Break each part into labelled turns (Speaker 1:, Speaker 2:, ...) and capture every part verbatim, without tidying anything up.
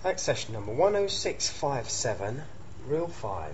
Speaker 1: That's session number one oh six five seven, reel five.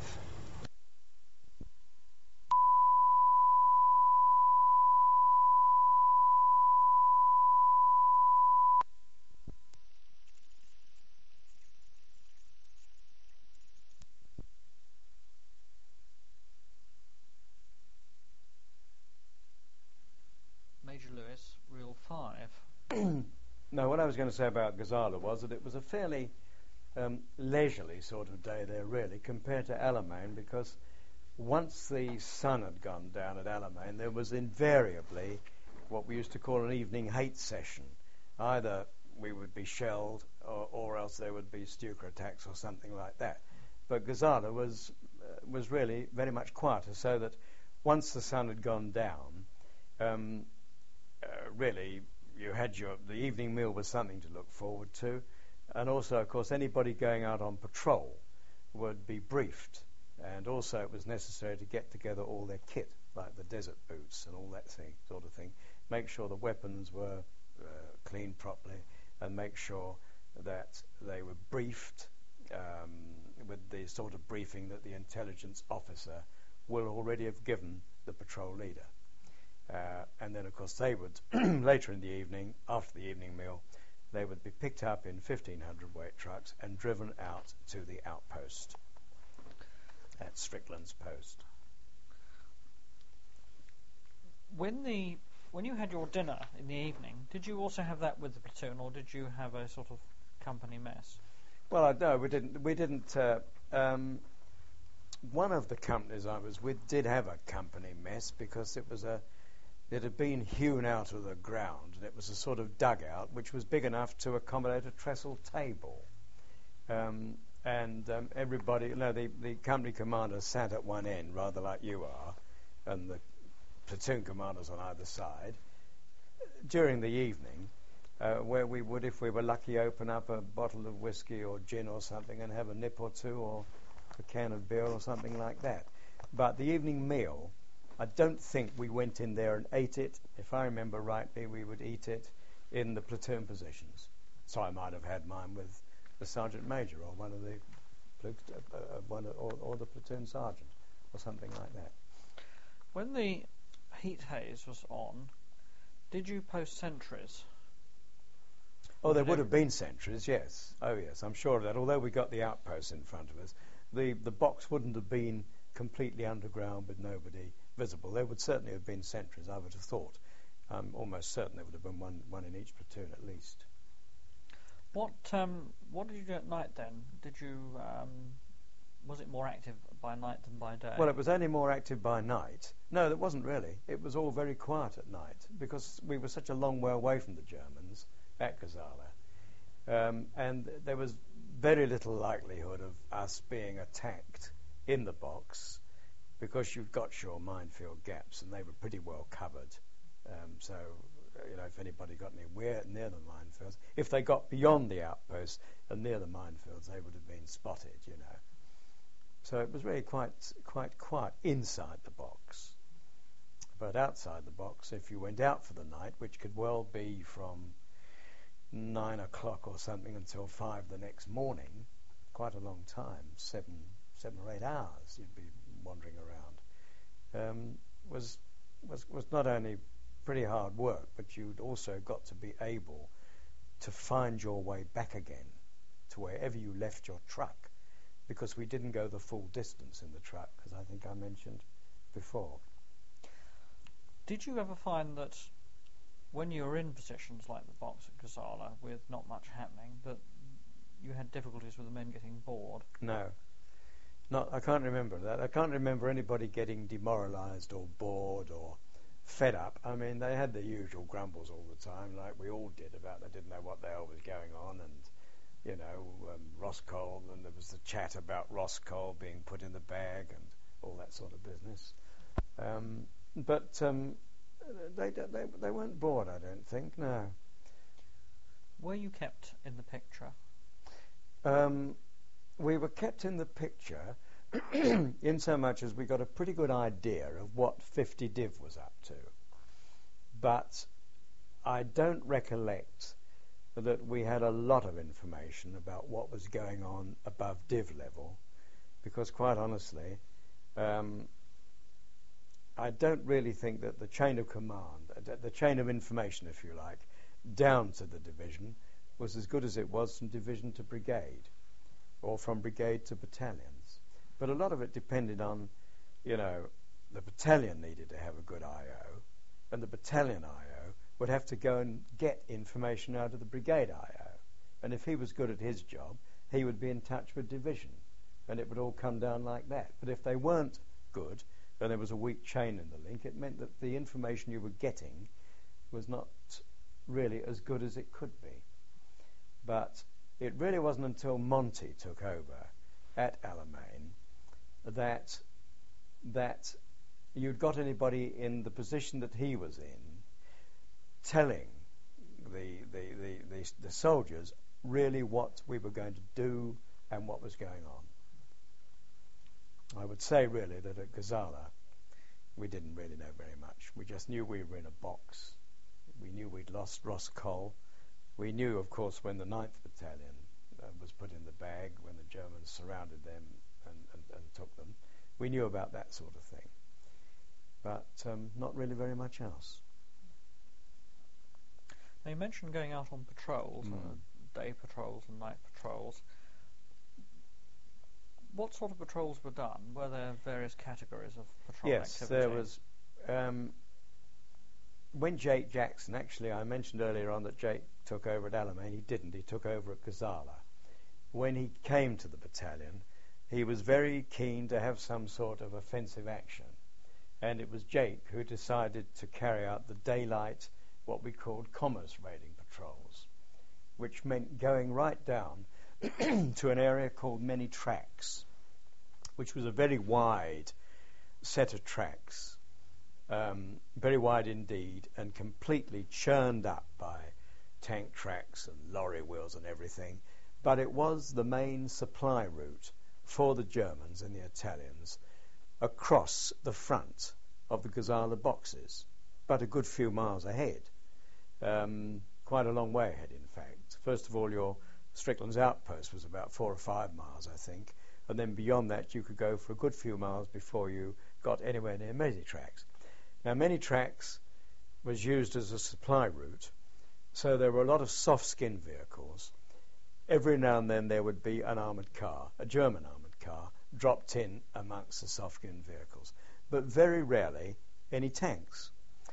Speaker 2: Major Lewis, reel five.
Speaker 3: No, what I was going to say about Gazala was that it was a fairly um, leisurely sort of day there, really, compared to Alamein, because once the sun had gone down at Alamein, there was invariably what we used to call an evening hate session. Either we would be shelled, or, or else there would be Stuka attacks or something like that. But Gazala was uh, was really very much quieter, so that once the sun had gone down, um, uh, really you had your the evening meal was something to look forward to, and also, of course, anybody going out on patrol would be briefed, and also it was necessary to get together all their kit, like the desert boots and all that thing, sort of thing, make sure the weapons were uh, cleaned properly, and make sure that they were briefed um, with the sort of briefing that the intelligence officer will already have given the patrol leader. Uh, and then, of course, they would, later in the evening, after the evening meal, they would be picked up in fifteen hundred weight trucks and driven out to the outpost at Strickland's post.
Speaker 2: When the when you had your dinner in the evening, did you also have that with the platoon, or did you have a sort of company mess?
Speaker 3: Well, I no, we didn't. We didn't. Uh, um, one of the companies I was with did have a company mess because it was a. It had been hewn out of the ground, and it was a sort of dugout which was big enough to accommodate a trestle table. Um, and um, everybody, you know, the, the company commander sat at one end, rather like you are, and the platoon commanders on either side. During the evening, uh, where we would, if we were lucky, open up a bottle of whiskey or gin or something and have a nip or two, or a can of beer or something like that. But the evening meal, I don't think we went in there and ate it. If I remember rightly, we would eat it in the platoon positions. So I might have had mine with the sergeant major or one of the uh, one or, or the platoon sergeant or something like that.
Speaker 2: When the heat haze was on, did you post sentries?
Speaker 3: Oh, there would have been sentries, yes. Oh, yes, I'm sure of that. Although we got the outposts in front of us, the the box wouldn't have been completely underground with nobody visible. There would certainly have been sentries, I would have thought. I'm almost certain there would have been one, one in each platoon at least.
Speaker 2: What um, what did you do at night then? Did you um, was it more active by night than by day?
Speaker 3: Well, it was only more active by night. No, it wasn't really. It was all very quiet at night because we were such a long way away from the Germans at Gazala, um, and there was very little likelihood of us being attacked in the box, because you've got sure minefield gaps, and they were pretty well covered. Um, so, you know, if anybody got anywhere near the minefields, if they got beyond the outposts and near the minefields, they would have been spotted, you know. So it was really quite, quite quiet inside the box. But outside the box, if you went out for the night, which could well be from nine o'clock or something until five the next morning, quite a long time, seven, seven or eight hours, you'd be wandering around, um, was was was not only pretty hard work, but you'd also got to be able to find your way back again to wherever you left your truck, because we didn't go the full distance in the truck, as I think I mentioned before.
Speaker 2: Did you ever find that when you were in positions like the box at Gazala, with not much happening, that you had difficulties with the men getting bored?
Speaker 3: No. Not, I can't remember that. I can't remember anybody getting demoralised or bored or fed up. I mean, they had the usual grumbles all the time, like we all did, about they didn't know what the hell was going on, and, you know, um, Roscoe, and there was the chat about Roscoe being put in the bag and all that sort of business. Um, but um, they, they they weren't bored, I don't think, no.
Speaker 2: Were you kept in the picture?
Speaker 3: Um... We were kept in the picture in so much as we got a pretty good idea of what fifty Div was up to. But I don't recollect that we had a lot of information about what was going on above div level, because quite honestly, um, I don't really think that the chain of command, uh, the chain of information, if you like, down to the division was as good as it was from division to brigade, or from brigade to battalions. But a lot of it depended on, you know, the battalion needed to have a good I O, and the battalion I O would have to go and get information out of the brigade I O. And if he was good at his job, he would be in touch with division, and it would all come down like that. But if they weren't good, and there was a weak chain in the link, it meant that the information you were getting was not really as good as it could be. But it really wasn't until Monty took over at Alamein that that you'd got anybody in the position that he was in telling the the, the, the, the soldiers really what we were going to do and what was going on. I would say really that at Gazala we didn't really know very much. We just knew we were in a box. We knew we'd lost Ross Cole. We knew, of course, when the ninth Battalion uh, was put in the bag, when the Germans surrounded them and, and, and took them. We knew about that sort of thing. But um, not really very much else.
Speaker 2: Now you mentioned going out on patrols,
Speaker 3: Mm.
Speaker 2: uh, day patrols and night patrols. What sort of patrols were done? Were there various categories of patrol
Speaker 3: Yes,
Speaker 2: activity?
Speaker 3: there was. Um, when Jake Jackson, actually, I mentioned earlier on that Jake took over at Alamein. He didn't. He took over at Gazala. When he came to the battalion, he was very keen to have some sort of offensive action. And it was Jake who decided to carry out the daylight, what we called commerce raiding patrols, which meant going right down to an area called Many Tracks, which was a very wide set of tracks, um, very wide indeed, and completely churned up by tank tracks and lorry wheels and everything. But it was the main supply route for the Germans and the Italians across the front of the Gazala boxes, but a good few miles ahead, um, quite a long way ahead, in fact. First of all, your Strickland's outpost was about four or five miles, I think, and then beyond that you could go for a good few miles before you got anywhere near Many Tracks. Now, Many Tracks was used as a supply route, so there were a lot of soft-skin vehicles. Every now and then there would be an armoured car, a German armoured car, dropped in amongst the soft-skin vehicles, but very rarely any tanks.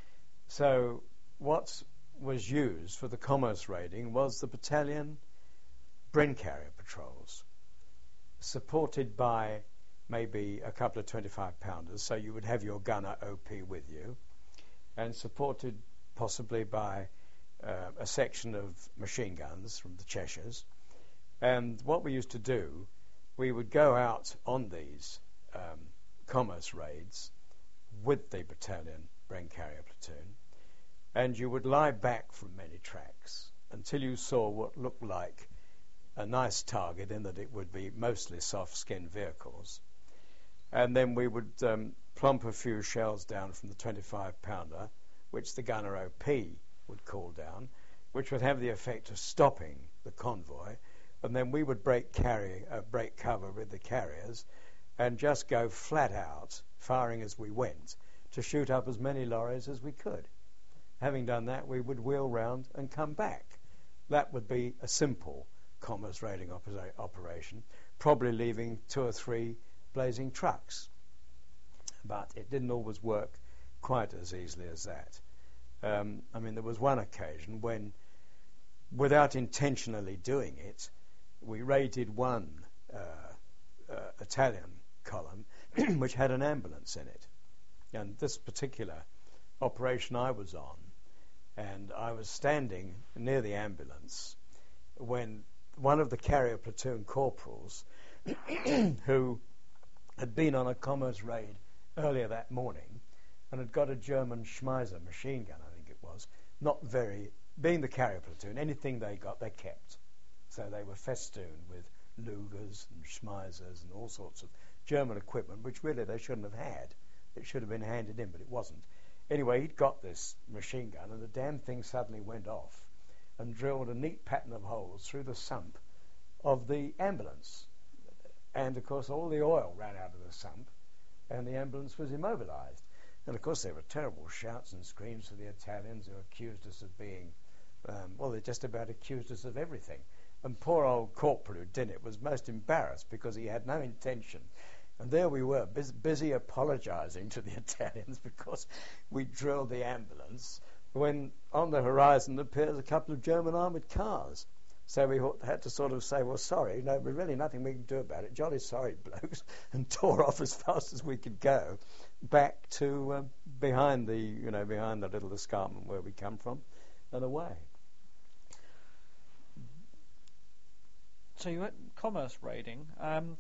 Speaker 3: So what was used for the commerce raiding was the battalion Bren carrier patrols, supported by maybe a couple of twenty-five pounders, so you would have your gunner O P with you, and supported possibly by uh, a section of machine guns from the Cheshires. And what we used to do, we would go out on these um, commerce raids with the battalion Bren carrier platoon, and you would lie back from Many Tracks until you saw what looked like a nice target, in that it would be mostly soft-skinned vehicles. And then we would um, plump a few shells down from the twenty-five pounder, which the gunner O P would call down, which would have the effect of stopping the convoy, and then we would break, carry, uh, break cover with the carriers and just go flat out, firing as we went, to shoot up as many lorries as we could. Having done that, we would wheel round and come back. That would be a simple commerce raiding opera- operation, probably leaving two or three blazing trucks. But it didn't always work quite as easily as that. Um, I mean, there was one occasion when, without intentionally doing it, we raided one uh, uh, Italian column which had an ambulance in it. And this particular operation I was on, and I was standing near the ambulance when one of the carrier platoon corporals who had been on a commerce raid earlier that morning and had got a German Schmeiser machine gun, I think it was, not very, being the carrier platoon, anything they got, they kept. So they were festooned with Lugers and Schmeisers and all sorts of German equipment, which really they shouldn't have had. It should have been handed in, but it wasn't. Anyway, he'd got this machine gun, and the damn thing suddenly went off. and drilled a neat pattern of holes through the sump of the ambulance. And, of course, all the oil ran out of the sump, and the ambulance was immobilized. And, of course, there were terrible shouts and screams for the Italians, who accused us of being, um, well, they just about accused us of everything. And poor old corporal who did it was most embarrassed because he had no intention. And there we were, bus- busy apologizing to the Italians because we drilled the ambulance, when on the horizon appears a couple of German armoured cars. So we had to sort of say, well, sorry, no, but really nothing we can do about it. Jolly sorry, blokes, and tore off as fast as we could go back to uh, behind the, you know, behind the little escarpment where we come from, and away.
Speaker 2: So you went commerce raiding. Um,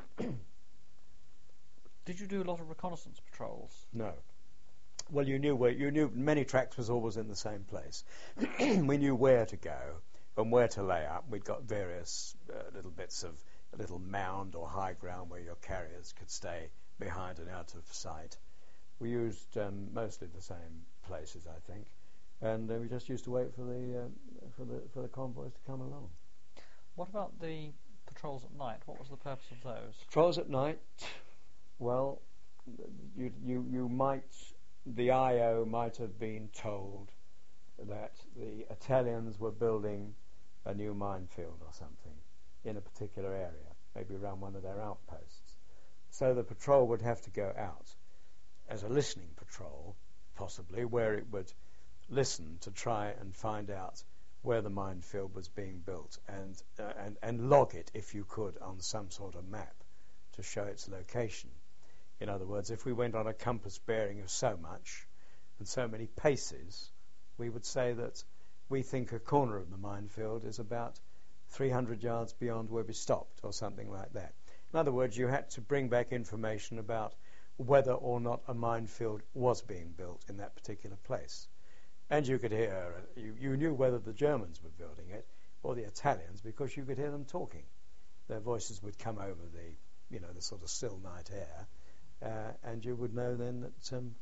Speaker 2: did you do a lot of reconnaissance patrols?
Speaker 3: No. Well, you knew where you knew many tracks was always in the same place. We knew where to go and where to lay up. We'd got various uh, little bits of a little mound or high ground where your carriers could stay behind and out of sight. We used um, mostly the same places, I think, and uh, we just used to wait for the uh, for the for the convoys to come along.
Speaker 2: What about the patrols at night? What was the purpose of those?
Speaker 3: Patrols at night. Well, you you you might the I O might have been told that the Italians were building a new minefield or something in a particular area, maybe around one of their outposts. So the patrol would have to go out as a listening patrol, possibly, where it would listen to try and find out where the minefield was being built, and, uh, and, and log it, if you could, on some sort of map to show its location. In other words, if we went on a compass bearing of so much and so many paces, we would say that we think a corner of the minefield is about three hundred yards beyond where we stopped, or something like that. In other words, you had to bring back information about whether or not a minefield was being built in that particular place. And you could hear, you, you knew whether the Germans were building it or the Italians, because you could hear them talking. Their voices would come over the, you know, the sort of still night air, uh, and you would know then that um,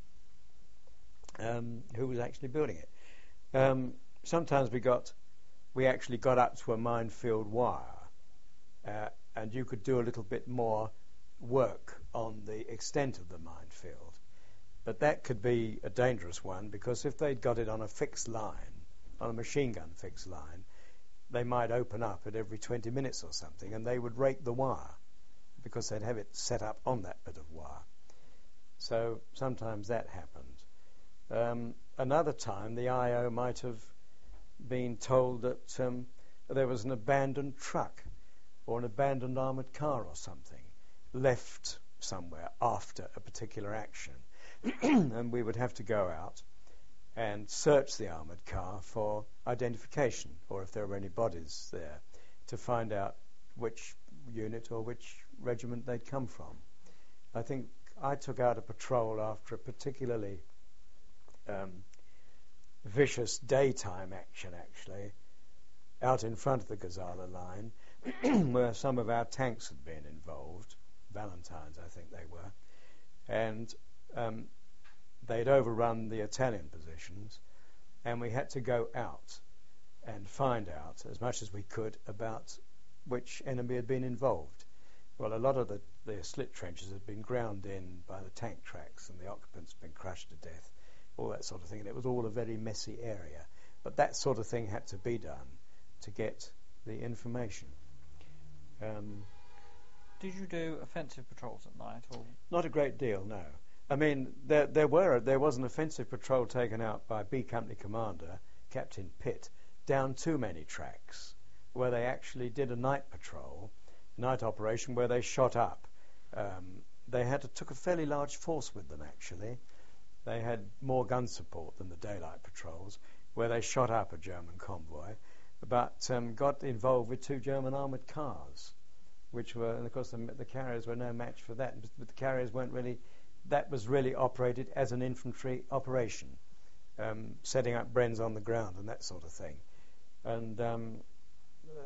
Speaker 3: um, who was actually building it. Um, sometimes we got, we actually got up to a minefield wire, uh, and you could do a little bit more work on the extent of the minefield. But that could be a dangerous one, because if they'd got it on a fixed line, on a machine gun fixed line, they might open up at every twenty minutes or something, and they would rake the wire, because they'd have it set up on that bit of wire. So sometimes that happened. Um, another time, the I O might have been told that um, there was an abandoned truck or an abandoned armoured car or something left somewhere after a particular action. And we would have to go out and search the armoured car for identification, or if there were any bodies there, to find out which unit or which regiment they'd come from. I think I took out a patrol after a particularly um, vicious daytime action, actually, out in front of the Gazala line, where some of our tanks had been involved, Valentines I think they were, and um, they'd overrun the Italian positions, and we had to go out and find out as much as we could about which enemy had been involved. Well, a lot of the, the slit trenches had been ground in by the tank tracks, and the occupants had been crushed to death, all that sort of thing, and it was all a very messy area. But that sort of thing had to be done to get the information. Um,
Speaker 2: Did you do offensive patrols at night, or
Speaker 3: not a great deal, no. I mean, there there were there was an offensive patrol taken out by B Company Commander Captain Pitt down too many tracks, where they actually did a night patrol, night operation, where they shot up. Um, they had to, took a fairly large force with them, actually. They had more gun support than the daylight patrols, where they shot up a German convoy, but um, got involved with two German armoured cars, which were, and of course the, the carriers were no match for that, but the carriers weren't really, that was really operated as an infantry operation, um, setting up Brenns on the ground and that sort of thing. And um, uh,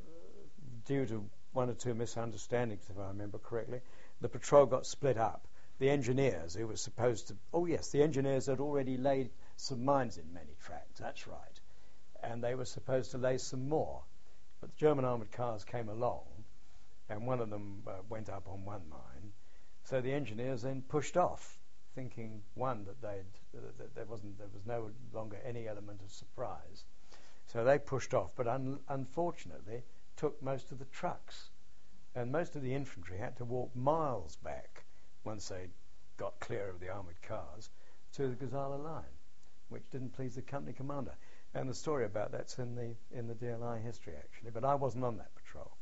Speaker 3: due to one or two misunderstandings, if I remember correctly, the patrol got split up. The engineers who were supposed to, oh yes, the engineers had already laid some mines in many tracks, that's right. and they were supposed to lay some more. But the German armoured cars came along, and one of them uh, went up on one mine. So the engineers then pushed off, thinking, one, that they'd, uh, that there wasn't, there was no longer any element of surprise. So they pushed off, but un- unfortunately took most of the trucks, and most of the infantry had to walk miles back once they got clear of the armoured cars to the Gazala line, which didn't please the company commander. And the story about that's in the in the D L I history, actually, but I wasn't on that patrol.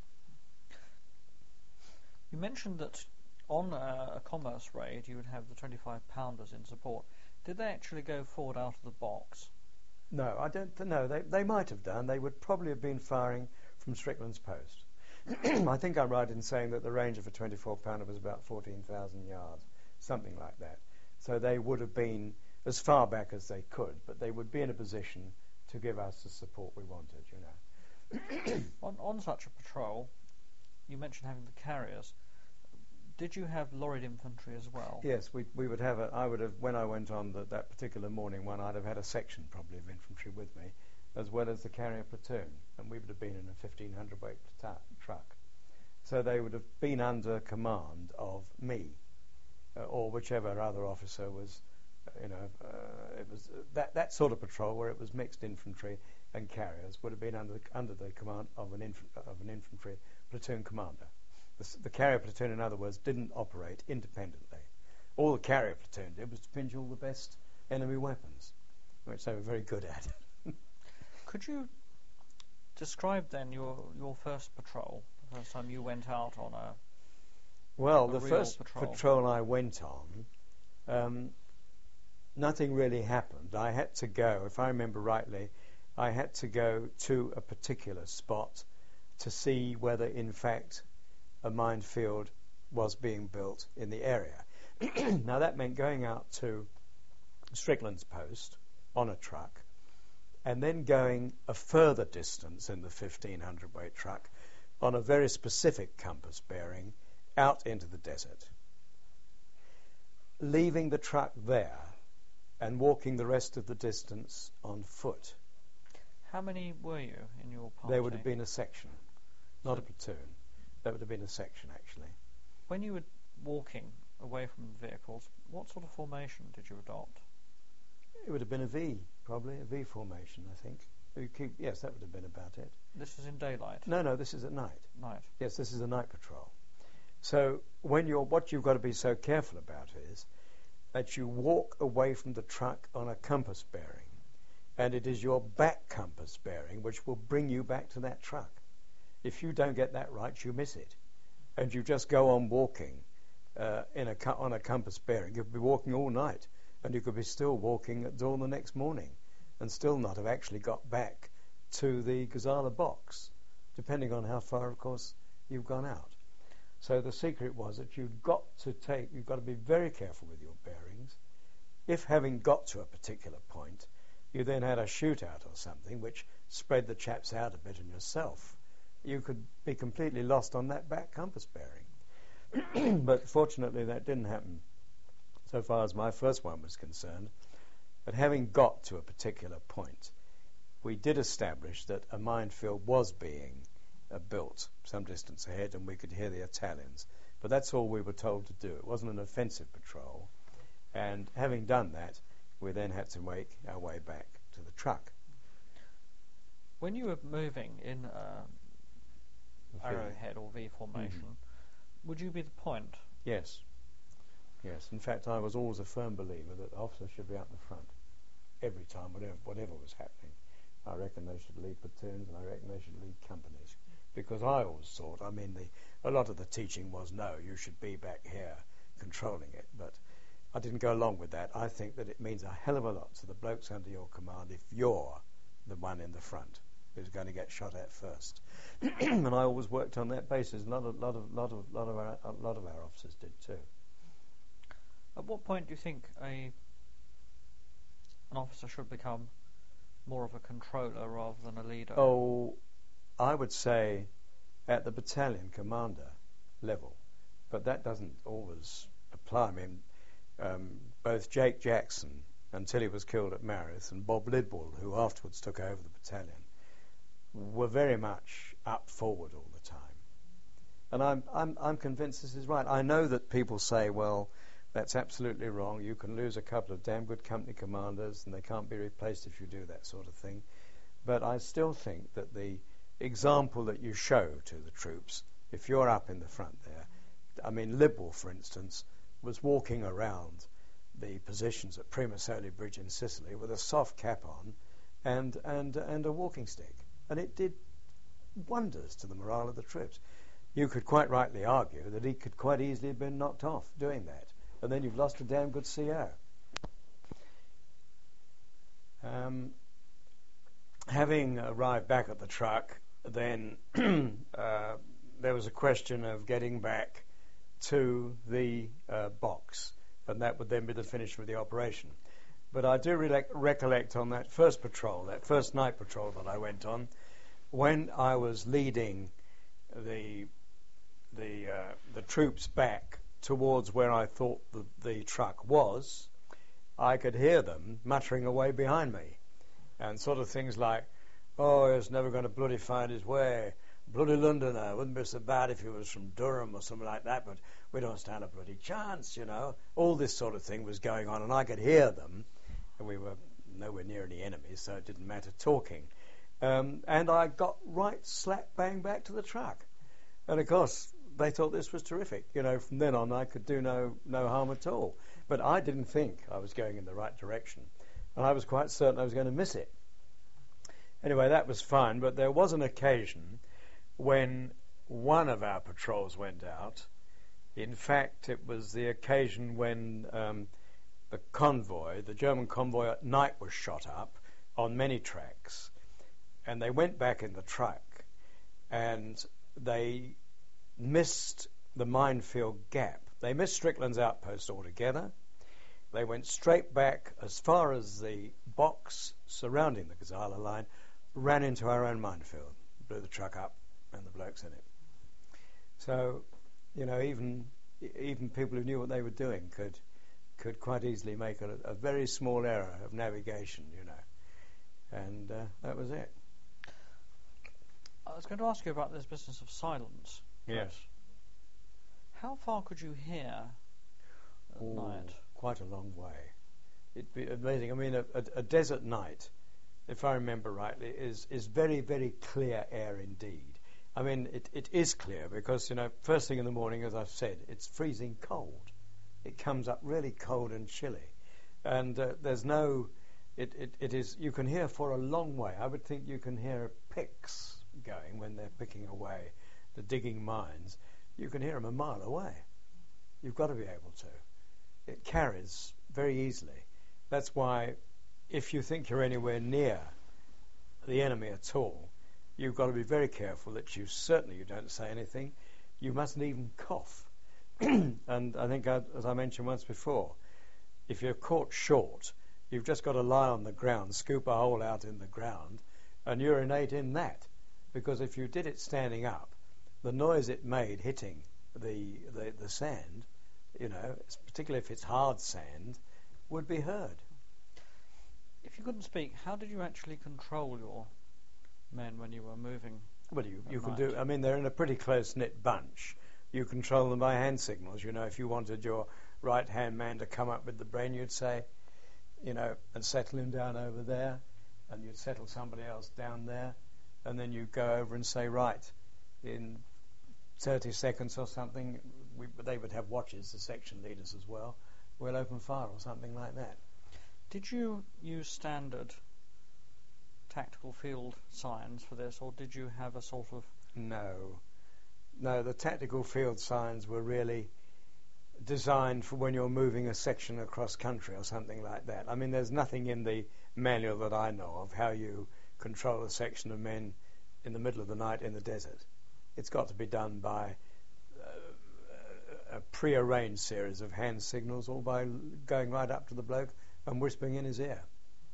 Speaker 2: You mentioned that on a, a commerce raid you would have the twenty-five pounders in support. Did they actually go forward out of the box?
Speaker 3: No, I don't th- no, they they might have done. They would probably have been firing from Strickland's post. I think I'm right in saying that the range of a twenty-four pounder was about fourteen thousand yards, something like that. So they would have been as far back as they could, but they would be in a position to give us the support we wanted, you know.
Speaker 2: on, on such a patrol, you mentioned having the carriers. Did you have lorried infantry as well?
Speaker 3: Yes, we we would have a, I would have, when I went on the, that particular morning one, I'd have had a section probably of infantry with me, as well as the carrier platoon, and we would have been in a fifteen hundred weight plata- truck. So they would have been under command of me, uh, or whichever other officer was, uh, you know, uh, it was uh, that that sort of patrol where it was mixed infantry and carriers would have been under the, under the command of an inf- of an infantry platoon commander. The, s- the carrier platoon, in other words, didn't operate independently. All the carrier platoon did was to pinch all the best enemy weapons, which they were very good at.
Speaker 2: Could you describe then your your first patrol, the first time you went out on a
Speaker 3: Well,
Speaker 2: a
Speaker 3: the
Speaker 2: real
Speaker 3: first
Speaker 2: patrol.
Speaker 3: patrol I went on, um, nothing really happened. I had to go, if I remember rightly, I had to go to a particular spot to see whether, in fact, a minefield was being built in the area. Now, that meant going out to Strickland's post on a truck, and then going a further distance in the fifteen hundred weight truck on a very specific compass bearing out into the desert, leaving the truck there and walking the rest of the distance on foot.
Speaker 2: How many were you in your party?
Speaker 3: There would have been a section, not
Speaker 2: So-
Speaker 3: a platoon. There would have been a section, actually.
Speaker 2: When you were walking away from the vehicles, what sort of formation did you adopt?
Speaker 3: It would have been a V, probably, a V formation, I think. You keep, yes, that would have been about it.
Speaker 2: This is in daylight.
Speaker 3: No, no, this is at night.
Speaker 2: Night.
Speaker 3: Yes, this is a night patrol. So when you're, what you've got to be so careful about is that you walk away from the truck on a compass bearing, and it is your back compass bearing which will bring you back to that truck. If you don't get that right, you miss it, and you just go on walking uh, in a co- on a compass bearing. You'll be walking all night, and you could be still walking at dawn the next morning, and still not have actually got back to the Gazala box, depending on how far, of course, you've gone out. So the secret was that you've got to take, you've got to be very careful with your bearings. If having got to a particular point, you then had a shootout or something which spread the chaps out a bit and yourself, you could be completely lost on that back compass bearing. But fortunately that didn't happen so far as my first one was concerned. But having got to a particular point, we did establish that a minefield was being uh, built some distance ahead, and we could hear the Italians. But that's all we were told to do. It wasn't an offensive patrol. And having done that, we then had to make our way back to the truck.
Speaker 2: When you were moving in uh, arrowhead or V formation,
Speaker 3: Mm-hmm.
Speaker 2: would you be the point?
Speaker 3: Yes. Yes. In fact, I was always a firm believer that officers should be out in the front every time, whatever, whatever was happening. I reckon they should lead platoons, and I reckon they should lead companies. Because I always thought, I mean, the, a lot of the teaching was, no, you should be back here controlling it. But I didn't go along with that. I think that it means a hell of a lot to the blokes under your command if you're the one in the front who's going to get shot at first. And I always worked on that basis. A lot of, lot of, lot of, lot of, our, a lot of our officers did too.
Speaker 2: At what point do you think a an officer should become more of a controller rather than a leader?
Speaker 3: Oh, I would say at the battalion commander level, but that doesn't always apply. I mean, um, both Jake Jackson until he was killed at Marith, and Bob Lidwell, who afterwards took over the battalion, were very much up forward all the time. And I'm, I'm, I'm convinced this is right. I know that people say, well, that's absolutely wrong. You can lose a couple of damn good company commanders and they can't be replaced if you do that sort of thing. But I still think that the example that you show to the troops, if you're up in the front there, I mean, Lidwell, for instance, was walking around the positions at Primosoli Bridge in Sicily with a soft cap on and, and, and a walking stick. And it did wonders to the morale of the troops. You could quite rightly argue that he could quite easily have been knocked off doing that. And then you've lost a damn good C O. Um, having arrived back at the truck, then uh, there was a question of getting back to the uh, box, and that would then be the finish of the operation. But I do re- recollect on that first patrol, that first night patrol that I went on, when I was leading the the uh, the troops back towards where I thought the, the truck was, I could hear them muttering away behind me, and sort of things like, "Oh, he's never going to bloody find his way. Bloody Londoner, wouldn't be so bad if he was from Durham or something like that, but we don't stand a bloody chance, you know." All this sort of thing was going on, and I could hear them, and we were nowhere near any enemies, so it didn't matter talking. Um, and I got right slap bang back to the truck. And of course, they thought this was terrific. You know, from then on I could do no, no harm at all. But I didn't think I was going in the right direction. And I was quite certain I was going to miss it. Anyway, that was fine, but there was an occasion when one of our patrols went out. In fact, it was the occasion when um, the convoy, the German convoy at night, was shot up on many tracks. And they went back in the truck, and they missed the minefield gap. They missed Strickland's outpost altogether. They went straight back as far as the box surrounding the Gazala line, ran into our own minefield, blew the truck up, and the blokes in it. So, you know, even even people who knew what they were doing could could quite easily make a, a very small error of navigation, you know. And uh, that was it.
Speaker 2: I was going to ask you about this business of silence.
Speaker 3: Yes.
Speaker 2: How far could you hear at
Speaker 3: Ooh,
Speaker 2: night?
Speaker 3: Quite a long way. It'd be amazing. I mean, a, a, a desert night, if I remember rightly, is, is very, very clear air indeed. I mean, it, it is clear because, you know, first thing in the morning, as I've said, it's freezing cold. It comes up really cold and chilly. And uh, there's no... It, it, it is... You can hear for a long way. I would think you can hear picks going when they're picking away, the digging mines. You can hear them a mile away. You've got to be able to. It carries very easily. That's why if you think you're anywhere near the enemy at all, you've got to be very careful that you certainly you don't say anything. You mustn't even cough. And I think, I, as I mentioned once before, if you're caught short, you've just got to lie on the ground, scoop a hole out in the ground, and urinate in that. Because if you did it standing up, the noise it made hitting the, the, the sand, you know, particularly if it's hard sand, would be heard.
Speaker 2: If you couldn't speak, how did you actually control your men when you were moving?
Speaker 3: Well, you, you can
Speaker 2: night?
Speaker 3: do, I mean, they're in a pretty close-knit bunch. You control them by hand signals. You know, if you wanted your right-hand man to come up with the brain, you'd say, you know, and settle him down over there, and you'd settle somebody else down there, and then you go over and say, right, in thirty seconds or something, we, they would have watches, the section leaders as well, we'll open fire or something like that.
Speaker 2: Did you use standard tactical field signs for this, or did you have a sort of...
Speaker 3: No. No, the tactical field signs were really designed for when you're moving a section across country or something like that. I mean, there's nothing in the manual that I know of how you control a section of men in the middle of the night in the desert. It's got to be done by uh, a pre-arranged series of hand signals, or by going right up to the bloke and whispering in his ear.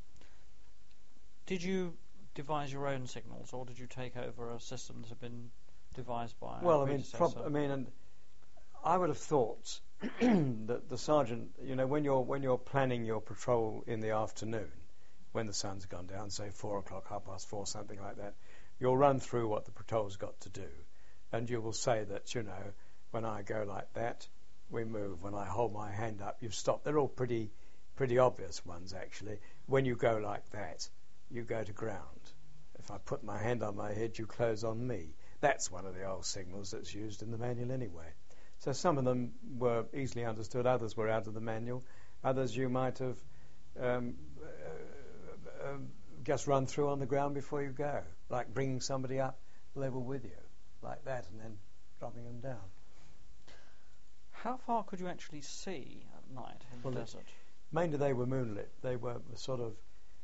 Speaker 2: Did you devise your own signals, or did you take over a system that had been devised by
Speaker 3: Well,
Speaker 2: a
Speaker 3: I mean,
Speaker 2: predecessor?
Speaker 3: prob- I mean, and I would have thought the, the sergeant, you know, when you're when you're planning your patrol in the afternoon, when the sun's gone down, say four o'clock, half past four, something like that, you'll run through what the patrol's got to do, and you will say that, you know, when I go like that, we move. When I hold my hand up, you've stopped. They're all pretty, pretty obvious ones actually. When you go like that, you go to ground. If I put my hand on my head, you close on me. That's one of the old signals that's used in the manual anyway. So some of them were easily understood, others were out of the manual, others you might have um, uh, uh, just run through on the ground before you go, like bringing somebody up level with you, like that, and then dropping them down.
Speaker 2: How far could you actually see at night in
Speaker 3: well,
Speaker 2: the desert?
Speaker 3: Mainly they were moonlit. They were sort of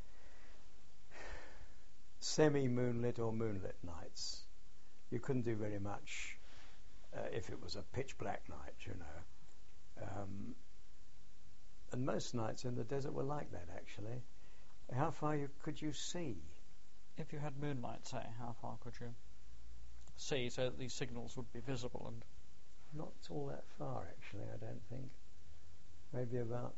Speaker 3: semi-moonlit or moonlit nights. You couldn't do very much uh, if it was a pitch black night, you know. Um, and most nights in the desert were like that, actually. How far you, could you see?
Speaker 2: If you had moonlight, say, how far could you see so that these signals would be visible? And
Speaker 3: not all that far, actually, I don't think. Maybe about...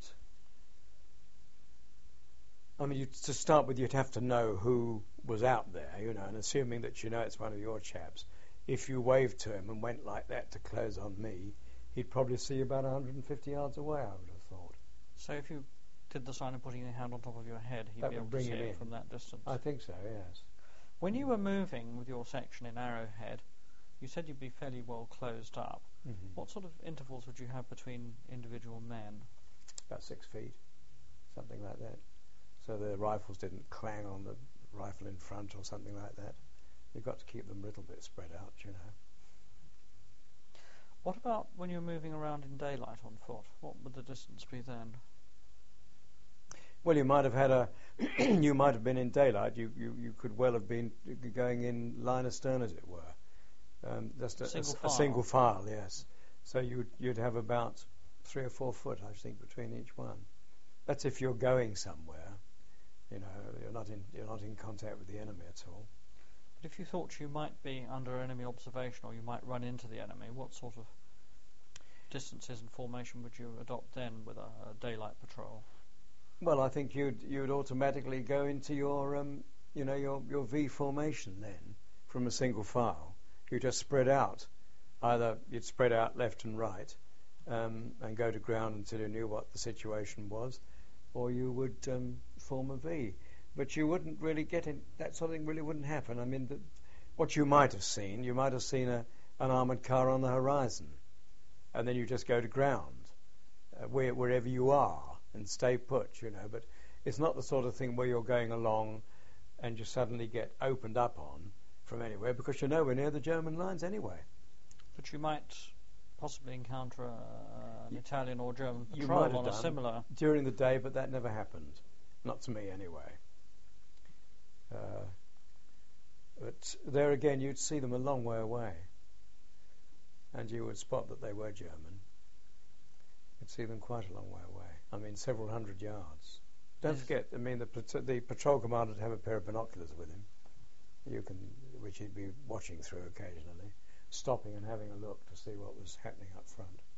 Speaker 3: I mean, you, to start with, you'd have to know who was out there, you know, and assuming that you know it's one of your chaps, if you waved to him and went like that to close on me, he'd probably see you about one hundred fifty yards away, I would have thought.
Speaker 2: So if you did the sign of putting your hand on top of your head, he'd
Speaker 3: that
Speaker 2: be able
Speaker 3: bring
Speaker 2: to see
Speaker 3: him
Speaker 2: it
Speaker 3: in.
Speaker 2: from that distance?
Speaker 3: I think so, yes.
Speaker 2: When you were moving with your section in Arrowhead, you said you'd be fairly well closed up.
Speaker 3: Mm-hmm.
Speaker 2: What sort of intervals would you have between individual men?
Speaker 3: About six feet, something like that. So the rifles didn't clang on the rifle in front or something like that. You've got to keep them a little bit spread out, you know.
Speaker 2: What about when you're moving around in daylight on foot? What would the distance be then?
Speaker 3: Well, you might have had a... you might have been in daylight. You, you, you could well have been going in line astern, as it were. Um, just a,
Speaker 2: single
Speaker 3: a, a
Speaker 2: file.
Speaker 3: single file, yes. So you'd, you'd have about three or four foot, I think, between each one. That's if you're going somewhere. You know, you're not in you're not in contact with the enemy at all.
Speaker 2: But if you thought you might be under enemy observation or you might run into the enemy, what sort of distances and formation would you adopt then with a, a daylight patrol?
Speaker 3: Well, I think you'd you'd automatically go into your um, you know your your V formation then from a single file. You just spread out. Either you'd spread out left and right um, and go to ground until you knew what the situation was, or you would um, form a V. But you wouldn't really get in, that sort of thing really wouldn't happen. I mean, the, what you might have seen, you might have seen a, an armoured car on the horizon, and then you just go to ground, uh, where, wherever you are, and stay put, you know. But it's not the sort of thing where you're going along and you suddenly get opened up on from anywhere, because you're nowhere near the German lines anyway.
Speaker 2: But you might possibly encounter a, an Italian or German
Speaker 3: You
Speaker 2: patrol
Speaker 3: might have
Speaker 2: on a
Speaker 3: done
Speaker 2: similar...
Speaker 3: during the day, but that never happened. Not to me, anyway. Uh, but there again, you'd see them a long way away, and you would spot that they were German. You'd see them quite a long way away. I mean, several hundred yards. Don't
Speaker 2: Yes.
Speaker 3: forget, I mean, the, pat- the patrol commander would have a pair of binoculars with him, you can, which he'd be watching through occasionally, stopping and having a look to see what was happening up front.